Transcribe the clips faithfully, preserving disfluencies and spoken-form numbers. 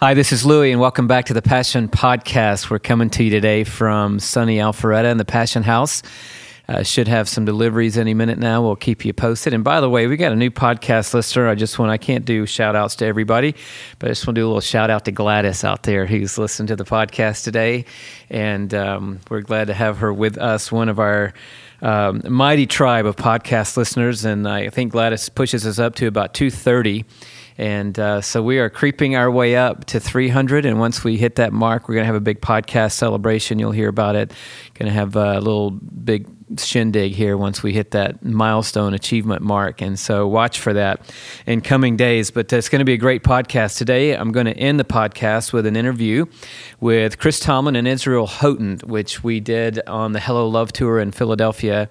Hi, this is Louie, and welcome back to the Passion Podcast. We're coming to you today from sunny Alpharetta in the Passion House. Uh, should have some deliveries any minute now. We'll keep you posted. And by the way, we got a new podcast listener. I just want, I can't do shout outs to everybody, but I just want to do a little shout out to Gladys out there who's listened to the podcast today. And um, we're glad to have her with us, one of our um, mighty tribe of podcast listeners. And I think Gladys pushes us up to about two thirty. And uh, so we are creeping our way up to three hundred, and once we hit that mark, we're going to have a big podcast celebration. You'll hear about it. Going to have a little big shindig here once we hit that milestone achievement mark, and so watch for that in coming days. But it's going to be a great podcast today. I'm going to end the podcast with an interview with Chris Tomlin and Israel Houghton, which we did on the Hello Love Tour in Philadelphia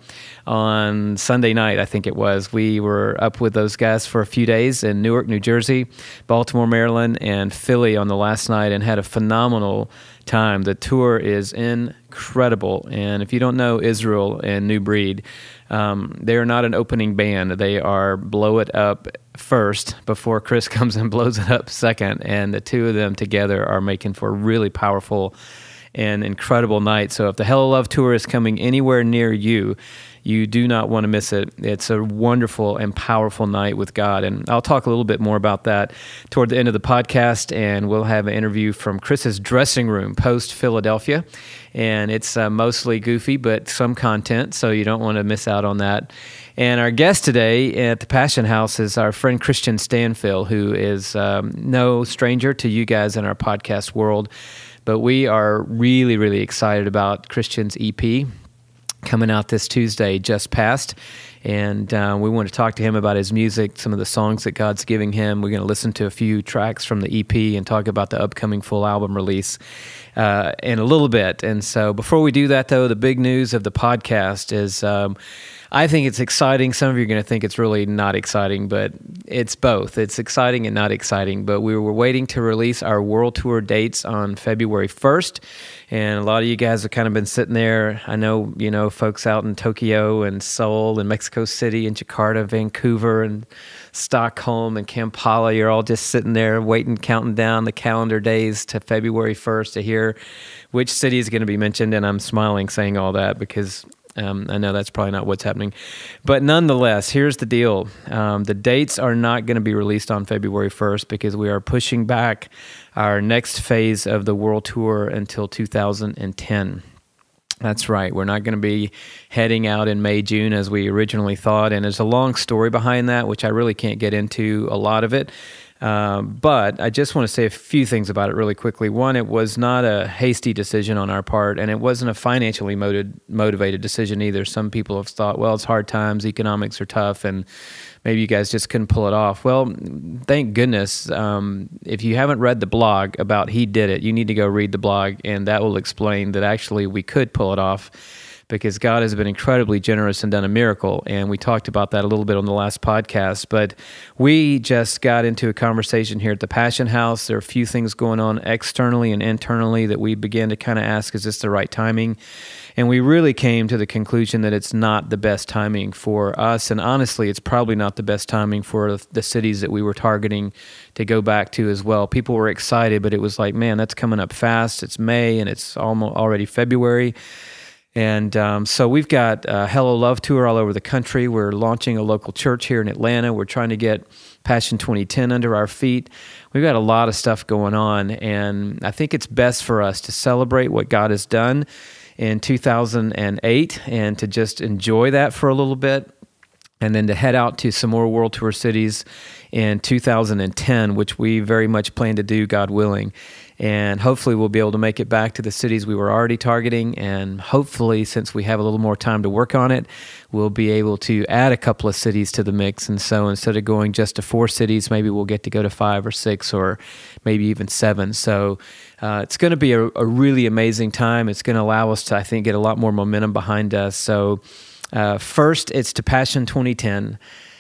on Sunday night, I think it was. We were up with those guys for a few days in Newark, New Jersey, Baltimore, Maryland, and Philly on the last night, and had a phenomenal time. The tour is incredible, and if you don't know Israel and New Breed, um, they are not an opening band. They are blow it up first before Chris comes and blows it up second, and the two of them together are making for a really powerful and incredible night. So if the Hello Love Tour is coming anywhere near you, you do not want to miss it. It's a wonderful and powerful night with God. And I'll talk a little bit more about that toward the end of the podcast, and we'll have an interview from Chris's dressing room post-Philadelphia. And it's uh, mostly goofy, but some content, so you don't want to miss out on that. And our guest today at the Passion House is our friend Christian Stanfill, who is um, no stranger to you guys in our podcast world. But we are really, really excited about Christian's E P coming out this Tuesday, just passed. And uh, we want to talk to him about his music, some of the songs that God's giving him. We're going to listen to a few tracks from the E P and talk about the upcoming full album release uh, in a little bit. And so before we do that, though, the big news of the podcast is um, I think it's exciting. Some of you are going to think it's really not exciting, but it's both. It's exciting and not exciting. But we were waiting to release our world tour dates on February first. And a lot of you guys have kind of been sitting there. I know, you know, folks out in Tokyo and Seoul and Mexico City and Jakarta, Vancouver and Stockholm and Kampala. You're all just sitting there waiting, counting down the calendar days to February first to hear which city is going to be mentioned. And I'm smiling saying all that because Um, I know that's probably not what's happening. But nonetheless, here's the deal. Um, the dates are not going to be released on February first because we are pushing back our next phase of the world tour until two thousand ten. That's right. We're not going to be heading out in May, June as we originally thought. And there's a long story behind that, which I really can't get into a lot of it. Um, but I just want to say a few things about it really quickly. One, it was not a hasty decision on our part, and it wasn't a financially motivated, motivated decision either. Some people have thought, well, it's hard times, economics are tough, and maybe you guys just couldn't pull it off. Well, thank goodness. Um, if you haven't read the blog about He Did It, you need to go read the blog, and that will explain that actually we could pull it off, because God has been incredibly generous and done a miracle, and we talked about that a little bit on the last podcast. But we just got into a conversation here at the Passion House. There are a few things going on externally and internally that we began to kind of ask, is this the right timing? And we really came to the conclusion that it's not the best timing for us, and honestly, it's probably not the best timing for the cities that we were targeting to go back to as well. People were excited, but it was like, man, that's coming up fast. It's May, and it's almost already February. And um, so we've got a Hello Love Tour all over the country. We're launching a local church here in Atlanta. We're trying to get Passion twenty ten under our feet. We've got a lot of stuff going on, and I think it's best for us to celebrate what God has done in two thousand eight and to just enjoy that for a little bit, and then to head out to some more world tour cities in two thousand ten, which we very much plan to do, God willing. And hopefully we'll be able to make it back to the cities we were already targeting. And hopefully, since we have a little more time to work on it, we'll be able to add a couple of cities to the mix. And so instead of going just to four cities, maybe we'll get to go to five or six or maybe even seven. So uh, it's going to be a, a really amazing time. It's going to allow us to, I think, get a lot more momentum behind us. So uh, first, it's to Passion twenty ten.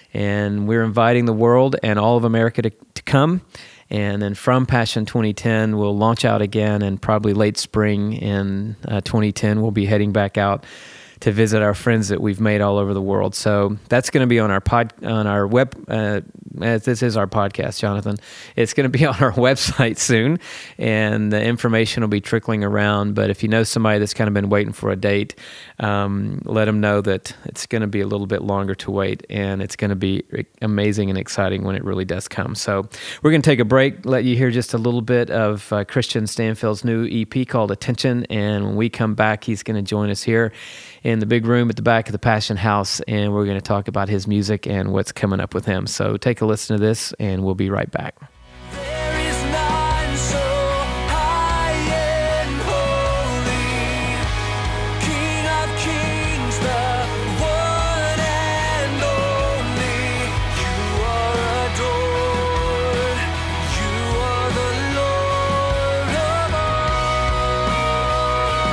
And we're inviting the world and all of America to, to come. And then from Passion twenty ten, we'll launch out again, and probably late spring in uh, twenty ten, we'll be heading back out to visit our friends that we've made all over the world. So that's going to be on our pod, on our web. Uh, this is our podcast, Jonathan. It's going to be on our website soon, and the information will be trickling around. But if you know somebody that's kind of been waiting for a date, um, let them know that it's going to be a little bit longer to wait, and it's going to be amazing and exciting when it really does come. So we're going to take a break, let you hear just a little bit of uh, Christian Stanfield's new E P called Attention, and when we come back, he's going to join us here in the big room at the back of the Passion House, and we're going to talk about his music and what's coming up with him. So take a listen to this, and we'll be right back. There is none so high and holy, King of kings, the one and only. You are adored, you are the Lord of all.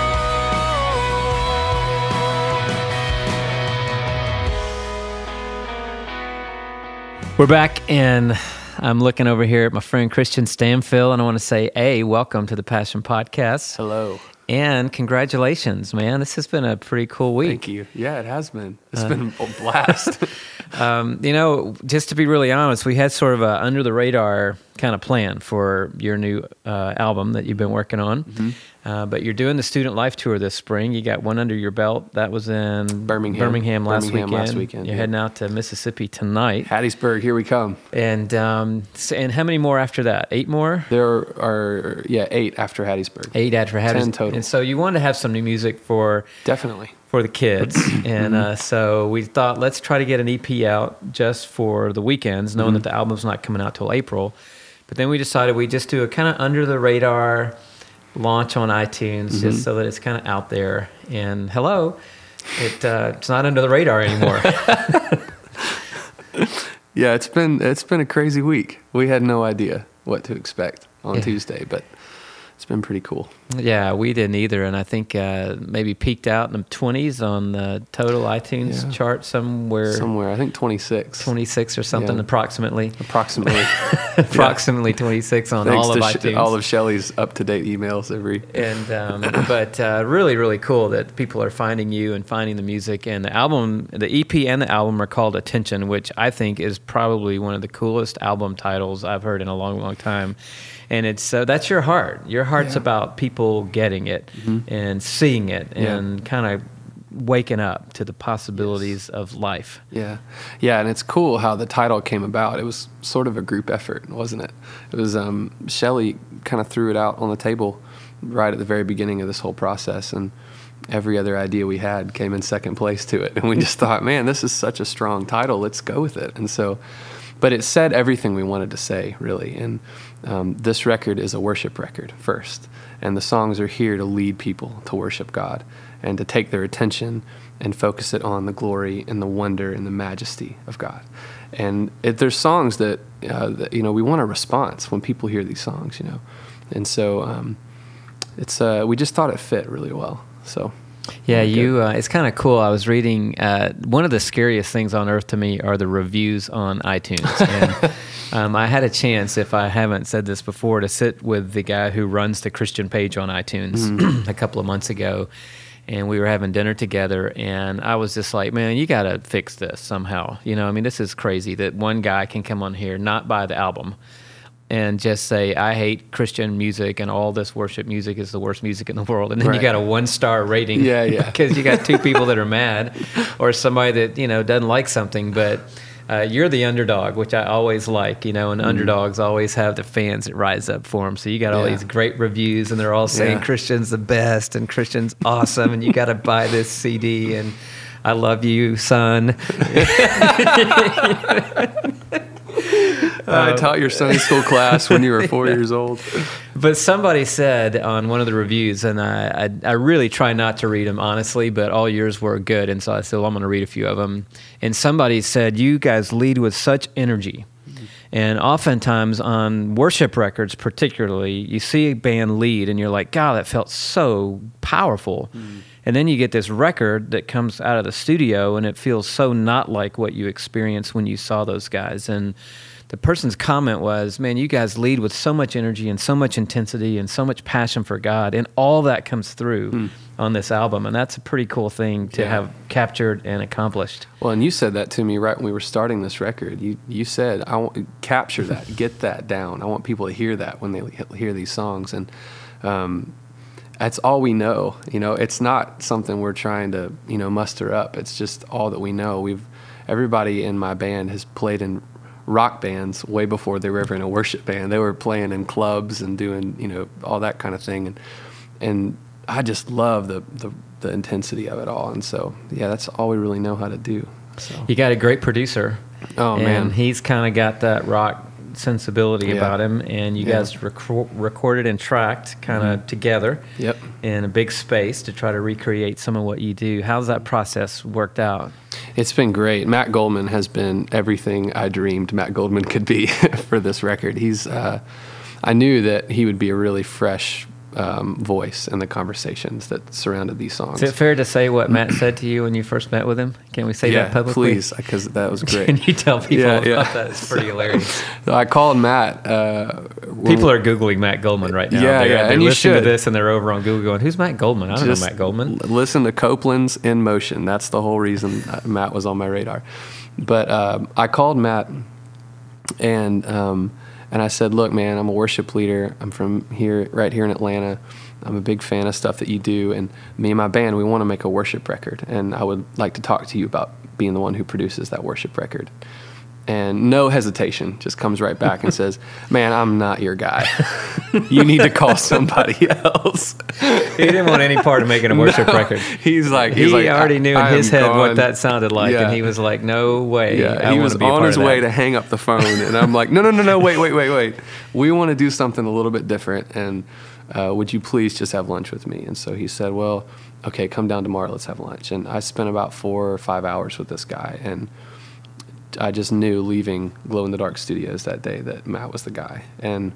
We're back, and I'm looking over here at my friend Christian Stanfield, and I want to say, A, welcome to the Passion Podcast. Hello. And congratulations, man. This has been a pretty cool week. Thank you. Yeah, it has been. It's uh, been a blast. um, you know, just to be really honest, we had sort of a under-the-radar kind of plan for your new uh, album that you've been working on. Mm-hmm. Uh, but you're doing the Student Life Tour this spring. You got one under your belt. That was in Birmingham, Birmingham last Birmingham weekend. last weekend. You're yeah. heading out to Mississippi tonight. Hattiesburg, here we come. And um, and how many more after that? Eight more? There are, yeah, eight after Hattiesburg. Eight after Hattiesburg. Ten total. And so you wanted to have some new music for... Definitely. For the kids. And uh, so we thought, let's try to get an E P out just for the weekends, knowing mm-hmm. that the album's not coming out till April. But then we decided we'd just do a kind of under-the-radar launch on iTunes, mm-hmm. just so that it's kind of out there. And hello, it uh, it's not under the radar anymore. Yeah, it's been it's been a crazy week. We had no idea what to expect on yeah. Tuesday, but it's been pretty cool. Yeah, we didn't either, and I think uh, maybe peaked out in the twenties on the total iTunes yeah. chart somewhere. Somewhere, I think twenty-six. twenty-six or something, yeah. approximately. Approximately. approximately yeah. twenty-six on Thanks all to of Sh- iTunes. all of Shelly's up-to-date emails every... And um, But uh, really, really cool that people are finding you and finding the music. And the album, the E P and the album are called Attention, which I think is probably one of the coolest album titles I've heard in a long, long time. And it's uh, that's your heart. Your heart's yeah. about people getting it mm-hmm. and seeing it and yeah. kind of waking up to the possibilities yes. of life. Yeah. Yeah, and it's cool how the title came about. It was sort of a group effort, wasn't it? It was um, Shelly kind of threw it out on the table right at the very beginning of this whole process, and every other idea we had came in second place to it. And we just thought, man, this is such a strong title. Let's go with it. And so, but it said everything we wanted to say, really. And um, this record is a worship record first. And the songs are here to lead people to worship God and to take their attention and focus it on the glory and the wonder and the majesty of God. And it, there's songs that, uh, that, you know, we want a response when people hear these songs, you know. And so um, it's uh, we just thought it fit really well. So yeah, you. Uh, it's kind of cool. I was reading. Uh, one of the scariest things on earth to me are the reviews on iTunes. And um, I had a chance, if I haven't said this before, to sit with the guy who runs the Christian page on iTunes mm. a couple of months ago, and we were having dinner together. And I was just like, man, you got to fix this somehow. You know, I mean, this is crazy that one guy can come on here, not buy the album, and just say, I hate Christian music and all this worship music is the worst music in the world. And then right. you got a one-star rating yeah, yeah. because you got two people that are mad or somebody that, you know, doesn't like something. But uh, you're the underdog, which I always like, you know, and mm. underdogs always have the fans that rise up for them. So you got all yeah. these great reviews and they're all saying yeah. Christian's the best and Christian's awesome and you got to buy this C D and I love you, son. I taught your Sunday school class when you were four years old. But somebody said on one of the reviews, and I, I, I really try not to read them, honestly, but all yours were good, and so I said, well, I'm going to read a few of them. And somebody said, you guys lead with such energy. Mm-hmm. And oftentimes on worship records particularly, you see a band lead, and you're like, God, that felt so powerful. Mm-hmm. And then you get this record that comes out of the studio, and it feels so not like what you experienced when you saw those guys. And the person's comment was, man, you guys lead with so much energy and so much intensity and so much passion for God, and all that comes through mm. on this album, and that's a pretty cool thing to Yeah. have captured and accomplished. Well, and you said that to me right when we were starting this record. You you said, I want capture that, get that down. I want people to hear that when they hear these songs, and um, that's all we know. You know, it's not something we're trying to you know muster up. It's just all that we know. We've everybody in my band has played in rock bands way before they were ever in a worship band. They were playing in clubs and doing you know all that kind of thing, and and I just love the the the intensity of it all. And so, yeah, that's all we really know how to do. So. You got a great producer. Oh, and man. he's kind of got that rock sensibility Yeah. about him, and you Yeah. guys rec- recorded and tracked kind of Mhm. together Yep. in a big space to try to recreate some of what you do. How's that process worked out? It's been great. Matt Goldman has been everything I dreamed Matt Goldman could be for this record. He's, uh, I knew that he would be a really fresh um, voice in the conversations that surrounded these songs. Is it fair to say what Matt said to you when you first met with him? Can we say yeah, that publicly? please, because that was great. Can you tell people Yeah, about yeah. that? It's pretty hilarious. So I called Matt. Uh, when- People are Googling Matt Goldman right now. Yeah, they're, yeah, they're and you listening should. to this and they're over on Google going, who's Matt Goldman? I don't just know Matt Goldman. l- listen to Copeland's In Motion. That's the whole reason uh, Matt was on my radar. But um, I called Matt and um, and I said, look, man, I'm a worship leader. I'm from here, right here in Atlanta. I'm a big fan of stuff that you do, and me and my band, we want to make a worship record, and I would like to talk to you about being the one who produces that worship record. And no hesitation, just comes right back and says, man, I'm not your guy. You need to call somebody else. He didn't want any part of making a worship No, record. He's like, he's He like, already I- knew in I his am head gone. what that sounded like, Yeah. and he was like, no way. Yeah, I he wanna was be a on part his of way that. to hang up the phone, and I'm like, no, no, no, no, wait, wait, wait, wait. We want to do something a little bit different, and uh, would you please just have lunch with me? And so he said, well, okay, come down tomorrow, let's have lunch. And I spent about four or five hours with this guy, and I just knew leaving Glow in the Dark Studios that day that Matt was the guy. And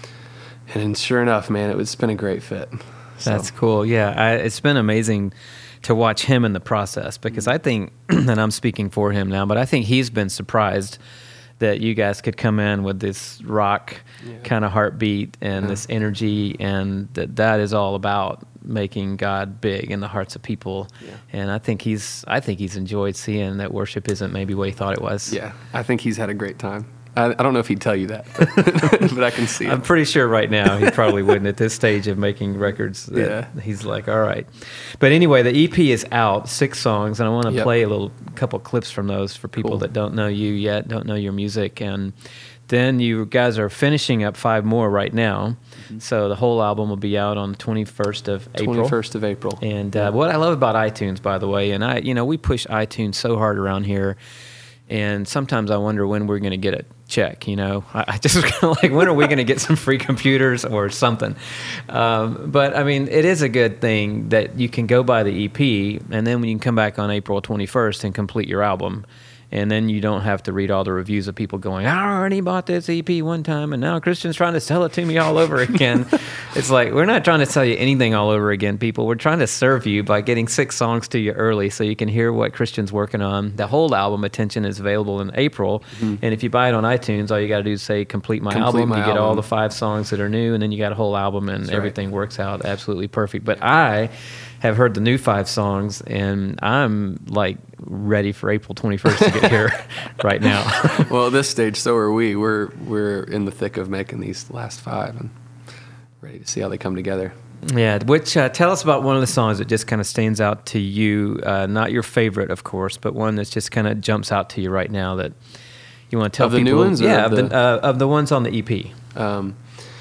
and sure enough, man, it was, it's been a great fit. So, That's cool. Yeah, I, it's been amazing to watch him in the process because I think, and I'm speaking for him now, but I think he's been surprised that you guys could come in with this rock Yeah. kind of heartbeat and Yeah. this energy, and that that is all about making God big in the hearts of people. Yeah. And I think he's, I think he's enjoyed seeing that worship isn't maybe what he thought it was. yeah, I think he's had a great time. I, I don't know if he'd tell you that, but, but I can see it. I'm pretty sure right now he probably wouldn't at this stage of making records. That Yeah. He's like, all right. But anyway, the E P is out, six songs, and I want to Yep. play a little couple clips from those for people Cool. that don't know you yet, don't know your music. And then you guys are finishing up five more right now. Mm-hmm. So the whole album will be out on the twenty-first of April. twenty-first of April. And uh, what I love about iTunes, by the way, and I, you know, we push iTunes so hard around here, and sometimes I wonder when we're going to get a check. You know, I, I just kind of like, when are we going to get some free computers or something? Um, but I mean, it is a good thing that you can go buy the E P, and then when you can come back on April twenty-first and complete your album. And then you don't have to read all the reviews of people going, I already bought this E P one time, and now Christian's trying to sell it to me all over again. It's like, we're not trying to sell you anything all over again, people. We're trying to serve you by getting six songs to you early so you can hear what Christian's working on. The whole album, Attention, is available in April. And if you buy it on iTunes, all you got to do is say, complete my Complete album. my you get all album. the five songs that are new, and then you got a whole album, and That's right. everything works out absolutely perfect. But I have heard the new five songs, and I'm like ready for April twenty-first to get here right now. Well, at this stage, so are we. We're we're in the thick of making these last five and ready to see how they come together. Yeah, which uh, tell us about one of the songs that just kind of stands out to you. Uh, not your favorite, of course, but one that just kind of jumps out to you right now that you want to tell Of the people. new ones or yeah, of of the, the- uh, of the ones on the E P. Um,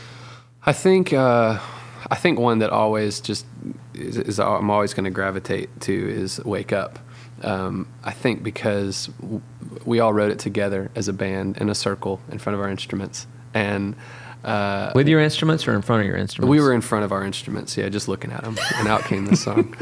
I think uh, I think one that always just is, is I'm always going to gravitate to is "Wake Up." Um, I think because w- we all wrote it together as a band in a circle in front of our instruments, and uh, With your instruments or in front of your instruments? we were in front of our instruments. Yeah, just looking at them, and out came this song.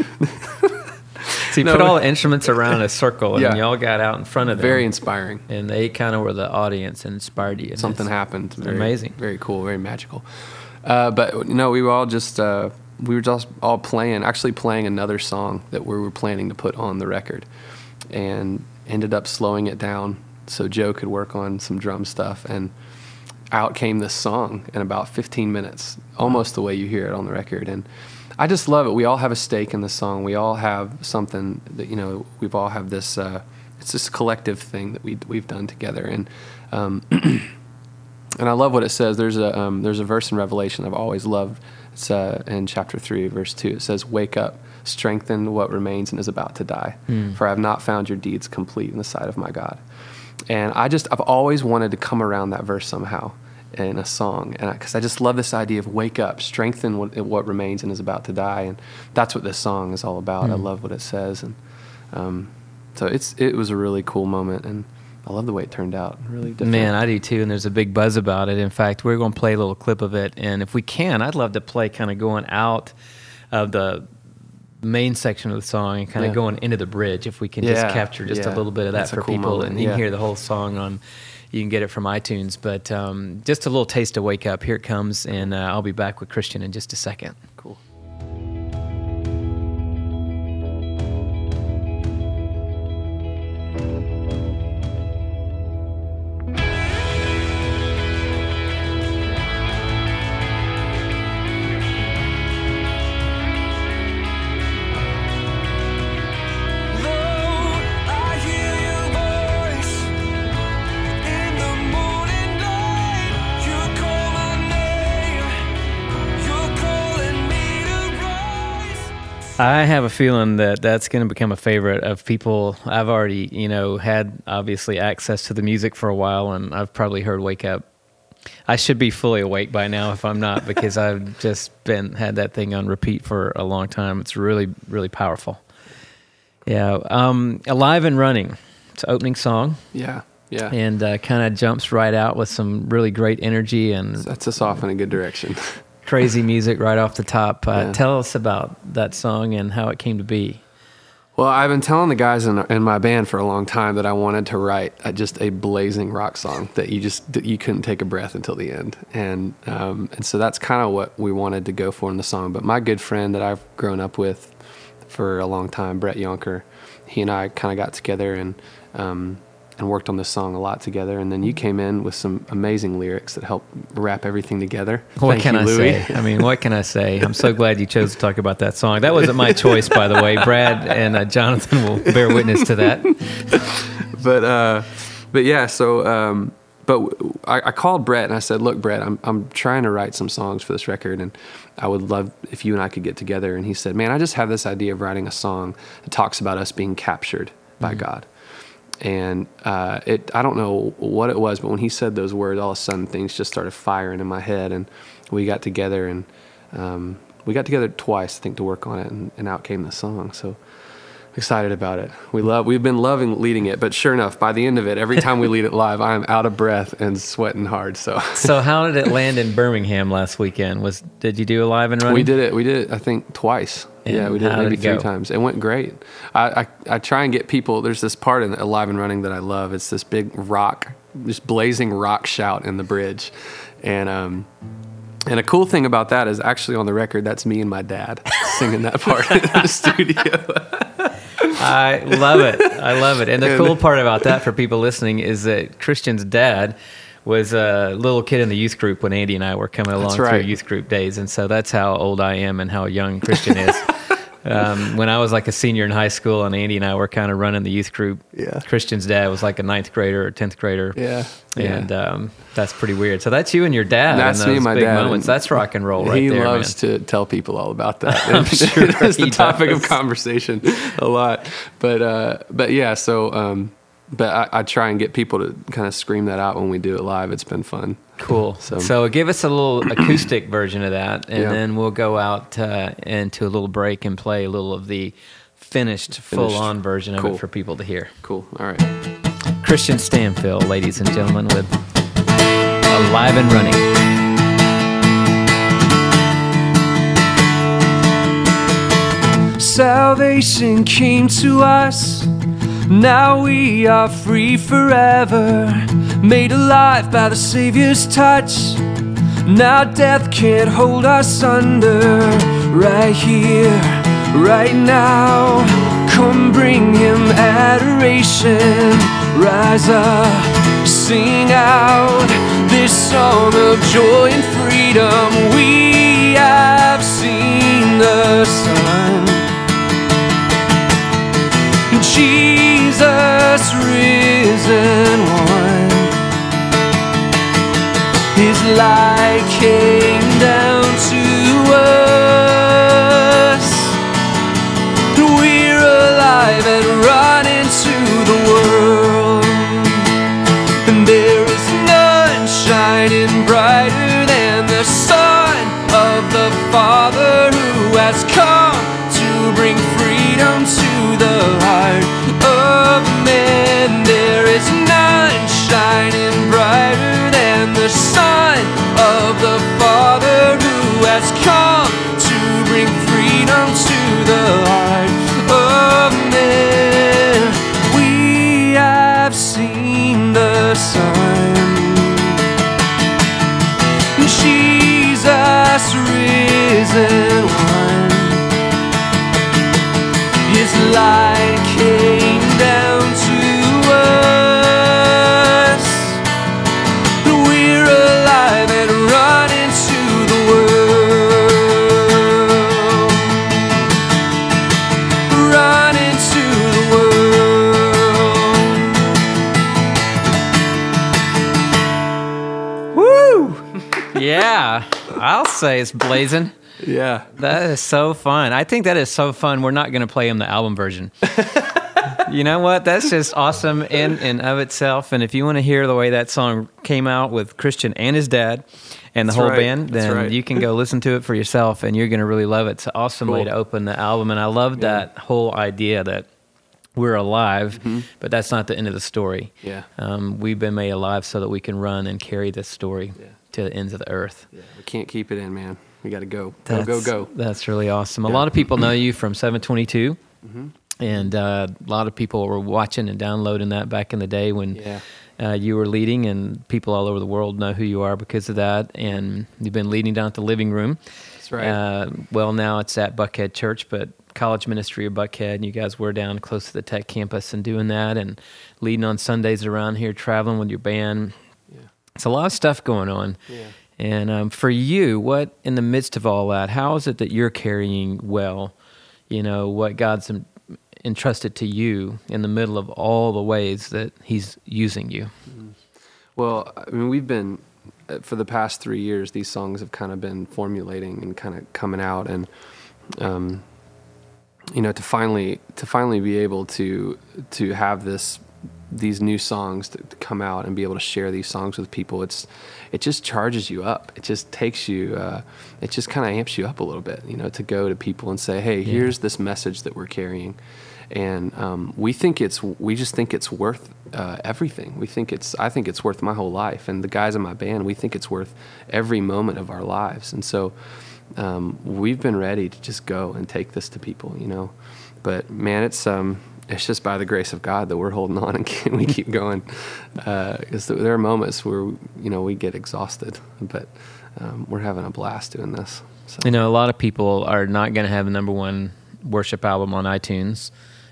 So you No, put all we- the instruments around a circle, and Yeah. y'all got out in front of them. Very inspiring. And they kind of were the audience and inspired you. And Something it's- happened. It's Very, amazing. Very cool. Very magical. Uh, but no, we were all just uh, we were just all playing, actually playing another song that we were planning to put on the record, and ended up slowing it down so Joe could work on some drum stuff, and out came this song in about fifteen minutes, almost the way you hear it on the record. And I just love it. We all have a stake in the song. We all have something that, you know, we've all have this, uh, it's this collective thing that we, we've done together. And, um, and I love what it says. There's a, um, there's a verse in Revelation I've always loved. It's uh, in chapter three, verse two. It says, "Wake up, strengthen what remains and is about to die. Mm. For I have not found your deeds complete in the sight of my God." And I just, I've always wanted to come around that verse somehow in a song. And because I, I just love this idea of wake up, strengthen what, what remains and is about to die. And that's what this song is all about. Mm. I love what it says. And um, so it's it was a really cool moment. And I love the way it turned out. Really different. Man, I do too, and there's a big buzz about it. In fact, we're going to play a little clip of it, and if we can, I'd love to play kind of going out of the main section of the song and kind of yeah. going into the bridge, if we can yeah, just capture just yeah. a little bit of that That's for cool people, moment. and you yeah. can hear the whole song on, you can get it from iTunes, but um, just a little taste of Wake Up. Here it comes, and uh, I'll be back with Christian in just a second. Cool. I have a feeling that that's going to become a favorite of people. I've already, you know, had obviously access to the music for a while, and I've probably heard Wake Up. I should be fully awake by now if I'm not, because I've just been had that thing on repeat for a long time. It's really, really powerful. Yeah. Um, Alive and Running. It's an opening song. Yeah. Yeah. And uh, kind of jumps right out with some really great energy and sets us off in a good direction. Crazy music right off the top. Uh, yeah. Tell us about that song and how it came to be. Well, I've been telling the guys in, in my band for a long time that I wanted to write a, just a blazing rock song that you just that you couldn't take a breath until the end, and um, and so that's kind of what we wanted to go for in the song. But my good friend that I've grown up with for a long time, Brett Yonker, he and I kind of got together and. Um, and worked on this song a lot together, and then you came in with some amazing lyrics that helped wrap everything together. What Thank can you, I Louis. say? I mean, what can I say? I'm so glad you chose to talk about that song. That wasn't my choice, by the way. Brad and uh, Jonathan will bear witness to that. But uh, but yeah, so um, but I, I called Brett and I said, "Look, Brett, I'm I'm trying to write some songs for this record, and I would love if you and I could get together." And he said, "Man, I just have this idea of writing a song that talks about us being captured by mm-hmm. God." And uh, it, I don't know what it was, but when he said those words, all of a sudden things just started firing in my head, and we got together, and um, we got together twice, I think, to work on it, and, and out came the song. So excited about it. We love, we've been loving leading it, but sure enough, by the end of it, every time we lead it live, I am out of breath and sweating hard. So, so how did it land in Birmingham last weekend? Was did you do Alive and Running? We did it. We did it. I think twice. And yeah, we did it maybe did it three go? times. It went great. I, I I try and get people. There's this part in Alive and Running that I love. It's this big rock, this blazing rock shout in the bridge, and um. And a cool thing about that is actually on the record, that's me and my dad singing that part in the studio. I love it. I love it. And the cool part about that for people listening is that Christian's dad was a little kid in the youth group when Andy and I were coming along right. through youth group days. And so that's how old I am and how young Christian is. Um, when I was like a senior in high school and Andy and I were kind of running the youth group, yeah. Christian's dad was like a ninth grader or tenth grader. Yeah. And yeah. Um, that's pretty weird. So that's you and your dad. That's in me those and my big dad. moments. That's rock and roll right he there, He loves man. to tell people all about that. I'm sure it's the he topic does. of conversation a lot. But uh, but yeah, so um, but I, I try and get people to kind of scream that out when we do it live. It's been fun. Cool. So, so give us a little acoustic version of that, and Yeah. then we'll go out uh, into a little break and play a little of the finished, full-on version of Cool. it for people to hear. Cool. All right. Christian Stanfill, ladies and gentlemen, with Alive and Running. Salvation came to us. Now we are free forever, made alive by the Savior's touch. Now death can't hold us under. Right here, right now, come bring Him adoration. Rise up, sing out this song of joy and freedom. We have seen the risen one. His light came down to us. We're alive and run into the world. And there is none shining brighter than the Son of the Father, who has come to bring freedom to the heart of man. There is none shining brighter than the Son of the Father, who has come to bring freedom to the heart of man. We have seen the Son, Jesus risen one. His light came down to us. We're alive and run into the world. Run into the world. Woo! Yeah, I'll say it's blazing. Yeah. That is so fun. I think that is so fun. We're not going to play him the album version. You know what? That's just awesome in and of itself. And if you want to hear the way that song came out with Christian and his dad and the That's whole right. band, That's then right. you can go listen to it for yourself, and you're going to really love it. It's an awesome way Cool. to open the album. And I love Yeah. that whole idea that we're alive, Mhm. but that's not the end of the story. Yeah. Um, we've been made alive so that we can run and carry this story Yeah. to the ends of the earth. Yeah. We can't keep it in, man. We got to go. That's, Go, go, go. That's really awesome. A Yeah. lot of people know you from seven twenty-two, Mhm. and uh, a lot of people were watching and downloading that back in the day when Yeah. uh, you were leading, and people all over the world know who you are because of that. And you've been leading down at the living room. That's right. Uh, well, now it's at Buckhead Church, but College Ministry of Buckhead, and you guys were down close to the Tech campus and doing that, and leading on Sundays around here, traveling with your band. Yeah. It's a lot of stuff going on. Yeah. And um, for you, what in the midst of all that, how is it that you're carrying well, you know, what God's en- entrusted to you in the middle of all the ways that he's using you? Well, I mean, we've been, uh, for the past three years, these songs have kind of been formulating and kind of coming out. And, um, you know, to finally, to finally be able to, to have this, these new songs to, to come out and be able to share these songs with people, it's, it just charges you up. It just takes you, uh, it just kind of amps you up a little bit, you know, to go to people and say, hey, Yeah. here's this message that we're carrying. And um, we think it's, we just think it's worth uh, everything. We think it's, I think it's worth my whole life. And the guys in my band, we think it's worth every moment of our lives. And so um, we've been ready to just go and take this to people, you know. But man, it's um, it's just by the grace of God that we're holding on and can, we keep going. Because uh, there are moments where, you know, we get exhausted, but um, we're having a blast doing this. So. You know, a lot of people are not going to have a number one worship album on iTunes.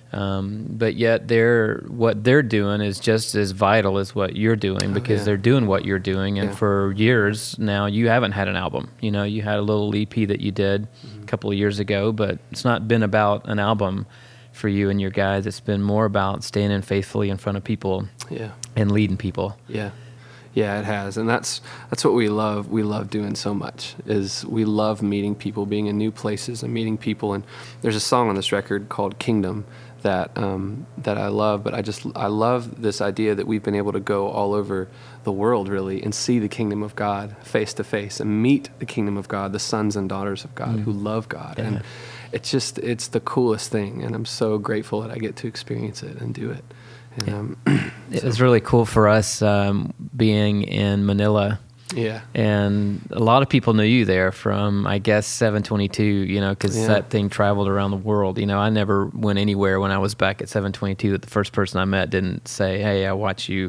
Um, but yet they're what they're doing is just as vital as what you're doing because yeah. they're doing what you're doing. And Yeah. for years now, you haven't had an album. You know, you had a little E P that you did Mm-hmm. a couple of years ago, but it's not been about an album for you and your guys. It's been more about standing faithfully in front of people Yeah. and leading people. Yeah. Yeah, it has. And that's that's what we love. We love doing so much is we love meeting people, being in new places and meeting people. And there's a song on this record called Kingdom that um, that I love, but I just I love this idea that we've been able to go all over the world really and see the kingdom of God face to face and meet the kingdom of God, the sons and daughters of God Mm. who love God. Yeah. And it's just it's the coolest thing, and I'm so grateful that I get to experience it and do it. And, um, It was really cool for us um, being in Manila. yeah. And a lot of people knew you there from, I guess, seven twenty-two, you know, because Yeah. that thing traveled around the world. You know, I never went anywhere when I was back at seven twenty-two that the first person I met didn't say, hey, I watch you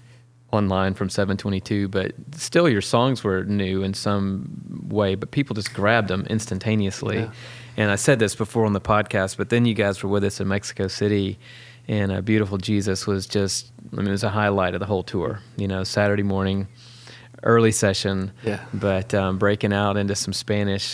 online from seven twenty-two. But still, your songs were new in some way, but people just grabbed them instantaneously. Yeah. And I said this before on the podcast, but then you guys were with us in Mexico City. And uh, Beautiful Jesus was just, I mean, it was a highlight of the whole tour. You know, Saturday morning, early session, Yeah. but um, breaking out into some Spanish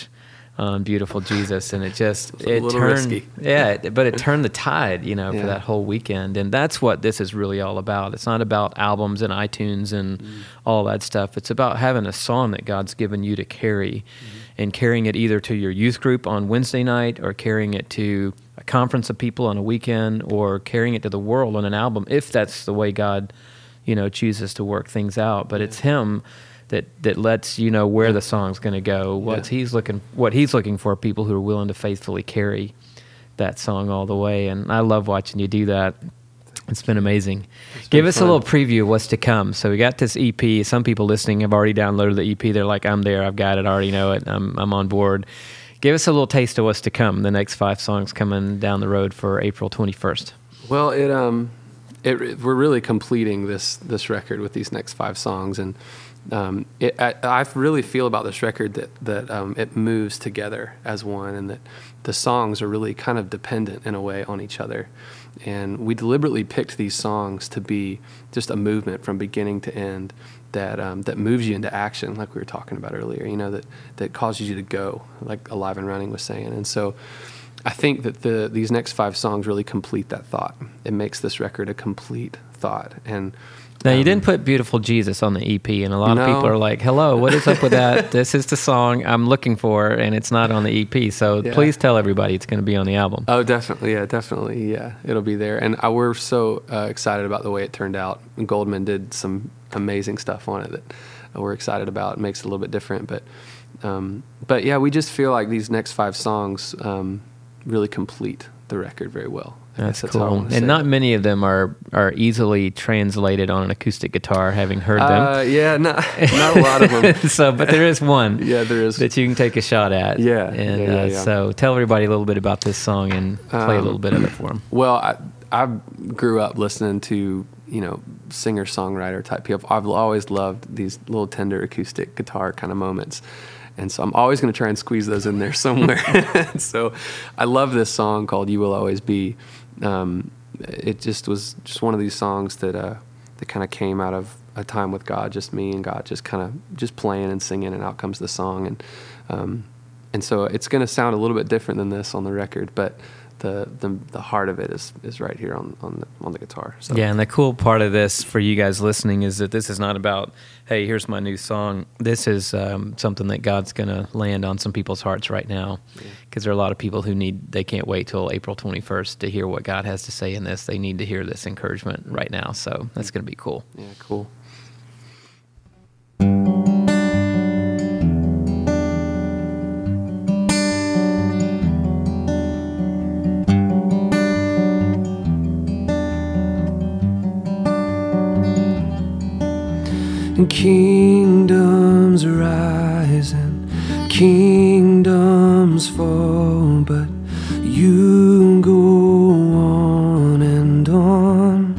on Beautiful Jesus, and it just It's a it little turned risky. yeah, it- but it turned the tide, you know, Yeah. for that whole weekend, and that's what this is really all about. It's not about albums and iTunes and Mm. all that stuff. It's about having a song that God's given you to carry, Mm-hmm. and carrying it either to your youth group on Wednesday night, or carrying it to a conference of people on a weekend, or carrying it to the world on an album, if that's the way God, you know, chooses to work things out. But Yeah. it's Him that that lets you know where the song's going to go. What Yeah. he's looking what he's looking for, people who are willing to faithfully carry that song all the way. And I love watching you do that. It's been amazing. It's Give been us fun. a little preview of what's to come. So we got this E P. Some people listening have already downloaded the E P. They're like, I'm there. I've got it. I already know it. I'm I'm on board. Give us a little taste of what's to come. The next five songs coming down the road for April twenty-first. Well, it um, it we're really completing this this record with these next five songs, and um, it I, I really feel about this record that that um, it moves together as one, and that the songs are really kind of dependent in a way on each other. And we deliberately picked these songs to be just a movement from beginning to end that um, that moves you into action, like we were talking about earlier. You know, that that causes you to go, like Alive and Running was saying, and so. I think that the these next five songs really complete that thought. It makes this record a complete thought. And Now, you um, didn't put Beautiful Jesus on the E P, and a lot of No. people are like, hello, what is up with that? This is the song I'm looking for, and it's not on the E P. So Yeah. please tell everybody it's going to be on the album. Oh, definitely, yeah, definitely, yeah, it'll be there. And I, we're so uh, excited about the way it turned out. And Goldman did some amazing stuff on it that we're excited about. It makes it a little bit different, but um, but yeah, we just feel like these next five songs um, really complete the record very well. I That's, guess how I cool. wanna And say not it. many of them are, are easily translated on an acoustic guitar, having heard them. Uh, yeah, not not a lot of them. So, but there is one Yeah, there is. that you can take a shot at. Yeah, And yeah, yeah, uh, yeah. so tell everybody a little bit about this song and play a Um, little bit of it for them. Well, I I grew up listening to, you know, singer songwriter type people. I've always loved these little tender acoustic guitar kind of moments, and so I'm always going to try and squeeze those in there somewhere. So I love this song called "You Will Always Be." Um, it just was just one of these songs that uh, that kind of came out of a time with God, just me and God, just kind of just playing and singing, and out comes the song, and um, and so it's going to sound a little bit different than this on the record, but the the, the heart of it is, is right here on on the, on the guitar. So. Yeah, and the cool part of this for you guys listening is that this is not about, hey, here's my new song. This is um, something that God's going to land on some people's hearts right now, because there are a lot of people who need, they can't wait till April twenty-first to hear what God has to say in this. They need to hear this encouragement right now, so that's going to be cool. Yeah, cool. Kingdoms rise and kingdoms fall, but you go on and on.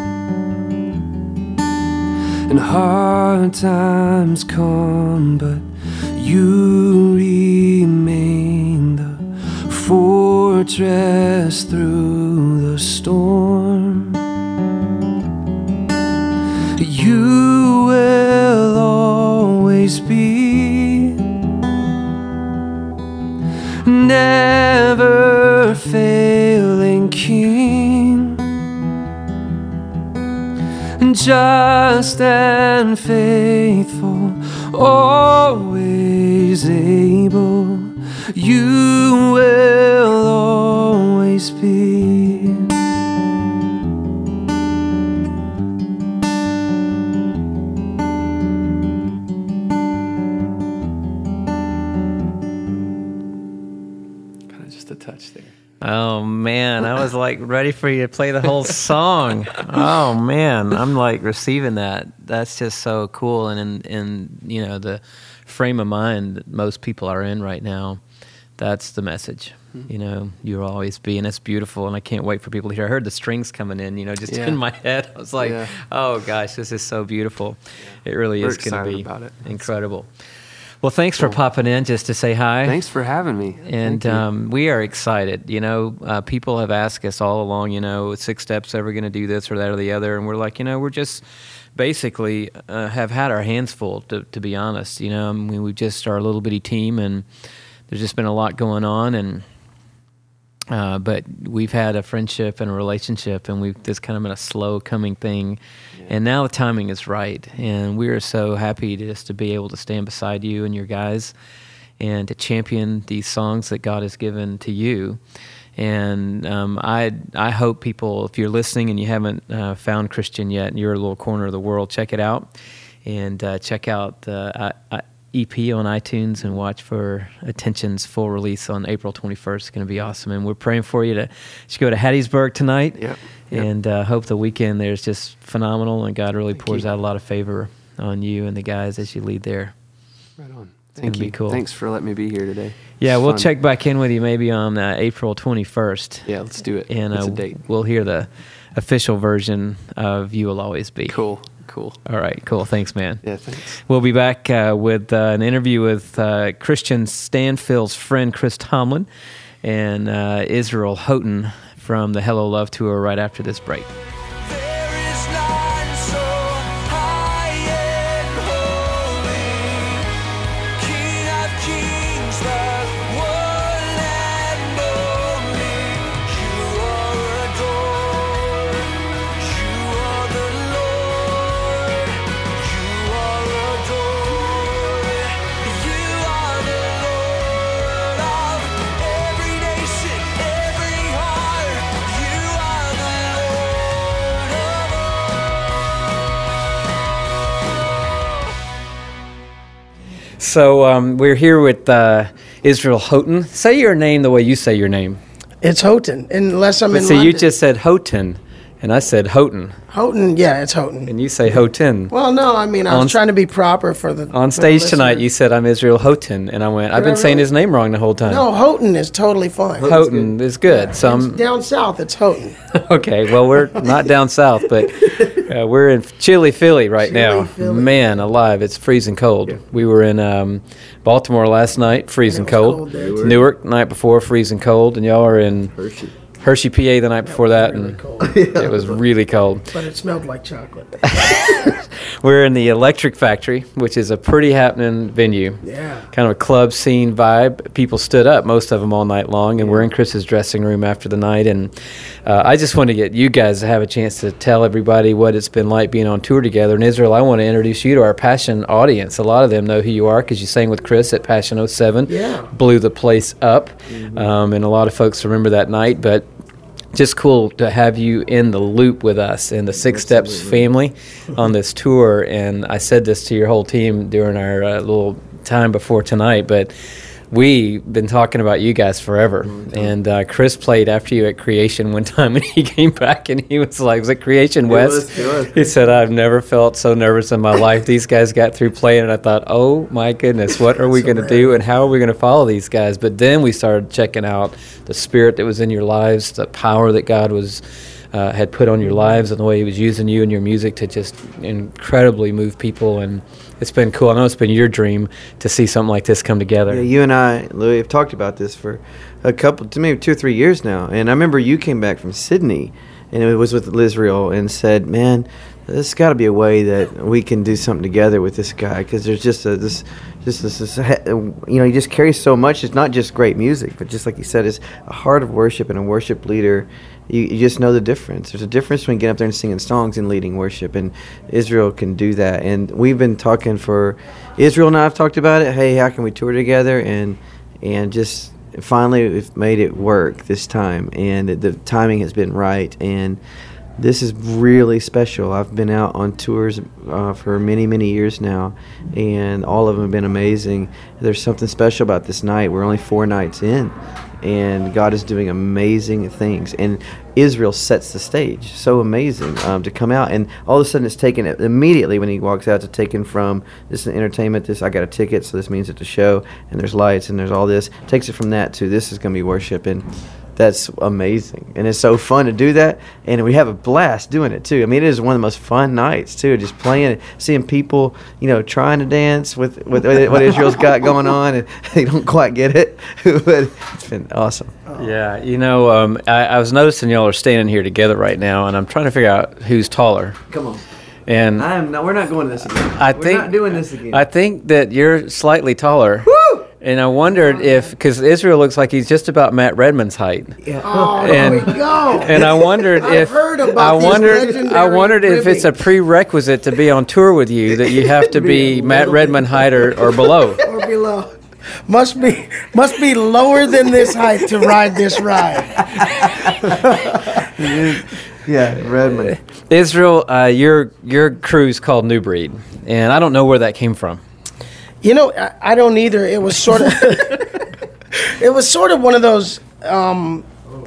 And hard times come, but you remain the fortress through the storm. You will always be, never failing King, just and faithful, always able. You will always be. Just a touch there. Oh man, I was like ready for you to play the whole song. Oh man, I'm like receiving that. That's just so cool, and in, in you know the frame of mind that most people are in right now, that's the message. Mm-hmm. You know, you'll always be, and it's beautiful, and I can't wait for people to hear. I heard the strings coming in, you know, just Yeah. in my head. I was like, Yeah. oh gosh, this is so beautiful. Yeah. It really We're is going to excited be about it. incredible. Well, thanks for popping in just to say hi. Thanks for having me. And Thank you. um, we are excited. You know, uh, people have asked us all along, you know, is Six Steps ever going to do this or that or the other? And we're like, you know, we're just basically uh, have had our hands full, to, to be honest. You know, I mean, we just are a little bitty team, and there's just been a lot going on, and uh, but we've had a friendship and a relationship, and we've this kind of been a slow coming thing, yeah. and now the timing is right, and we are so happy to just to be able to stand beside you and your guys, and to champion these songs that God has given to you. And um, I I hope people, if you're listening and you haven't uh, found Christian yet, and you're a little corner of the world, check it out, and uh, check out the uh, E P on iTunes and watch for Attention's full release on April twenty-first. It's going to be awesome, and we're praying for you to just go to Hattiesburg tonight, yep. Yep. and uh, hope the weekend there's just phenomenal, and God really Thank pours you. out a lot of favor on you and the guys as you lead there. Right on. It's Thank gonna you. be cool. Thanks for letting me be here today. Yeah, It's we'll fun. check back in with you maybe on uh, April twenty-first. Yeah, let's do it. And That's uh, a date. we'll hear the official version of You Will Always Be. Cool. Cool. All right, cool. Thanks, man. Yeah, thanks. We'll be back uh, with uh, an interview with uh, Christian Stanfield's friend Chris Tomlin and uh, Israel Houghton from the Hello Love Tour right after this break. There is none so high and holy, King of kings, the one and only. You are adored, you are the Lord. You are adored, you are the Lord of every nation, every heart. You are the Lord of all. So um, we're here with uh, Israel Houghton. Say your name the way you say your name. It's Houghton, unless I'm in See, London. you just said Houghton, and I said Houghton, Houghton, yeah, it's Houghton. and you say Houghton. Well, no, I mean, I was On- trying to be proper for the On for the stage tonight, listener. you said I'm Israel Houghton, and I went, I've Did I been saying really? his name wrong the whole time. No, Houghton is totally fine. Houghton is good. So It's I'm down south, it's Houghton. okay. Well, we're not down south, but uh, we're in chilly Philly right Chilly now. Philly. Man, alive! It's freezing cold. We were in um, Baltimore last night, freezing was cold. cold there, too. Newark night before, freezing cold, and y'all are in Hershey. Hershey, P A the night before that, Really and cold. it was really cold. But it smelled like chocolate. We're in the Electric Factory, which is a pretty happening venue. Yeah. Kind of a club scene vibe. People stood up, most of them all night long, and we're in Chris's dressing room after the night. And uh, I just want to get you guys to have a chance to tell everybody what it's been like being on tour together. And Israel, I want to introduce you to our Passion audience. A lot of them know who you are because you sang with Chris at Passion oh seven. Yeah. Blew the place up, um, and a lot of folks remember that night. But just cool to have you in the loop with us and the Six Steps family on this tour. And I said this to your whole team during our uh, little time before tonight, but we've been talking about you guys forever. And uh, Chris played after you at Creation one time, and he came back and he was like, was it Creation West? was, it was. He said, I've never felt so nervous in my life. These guys got through playing, and I thought, oh my goodness, what are we So going to rad. do, and how are we going to follow these guys? But then we started checking out the spirit that was in your lives, the power that God was uh, had put on your lives, and the way he was using you and your music to just incredibly move people. And it's been cool. I know it's been your dream to see something like this come together. Yeah, you and I, Louis, have talked about this for a couple, to maybe two or three years now. And I remember you came back from Sydney, and it was with Israel, and said, "Man, there's got to be a way that we can do something together with this guy, because there's just a, this, just this, this, you know, he just carries so much. It's not just great music, but just like you said, it's a heart of worship and a worship leader. You, you just know the difference. There's a difference between getting up there and singing songs and leading worship, and Israel can do that. And we've been talking for, Israel and I have talked about it. Hey, how can we tour together? And and just finally we've made it work this time, and the timing has been right. And this is really special. I've been out on tours uh, for many, many years now, and all of them have been amazing. There's something special about this night. We're only four nights in, and God is doing amazing things. And Israel sets the stage. So amazing um, to come out, and all of a sudden it's taken immediately when he walks out to taken from this is entertainment. This I got a ticket, so this means it's a show, and there's lights, and there's all this. Takes it from that to this is going to be worship, and that's amazing. And it's so fun to do that, and we have a blast doing it too. I mean, it is one of the most fun nights too, just playing it, seeing people, you know, trying to dance with, with what Israel's got going on, and they don't quite get it, but it's been awesome. Yeah, you know, um, I, I was noticing y'all are standing here together right now, and I'm trying to figure out who's taller. Come on. And I am not, we're not going this again. I we're think not doing this again. I think that you're slightly taller. Woo! And I wondered if, because Israel looks like he's just about Matt Redman's height. Yeah. Oh, And- there we go. And I wondered I've if heard about I these wondered I legendary wondered if it's a ribbings. prerequisite to be on tour with you that you have to be Matt Redman height or, or below. Or below. Must be must be lower than this height to ride this ride. Yeah, Redmond. Israel, uh, your your crew's called New Breed, and I don't know where that came from. You know, I, I don't either. It was sort of it was sort of one of those um,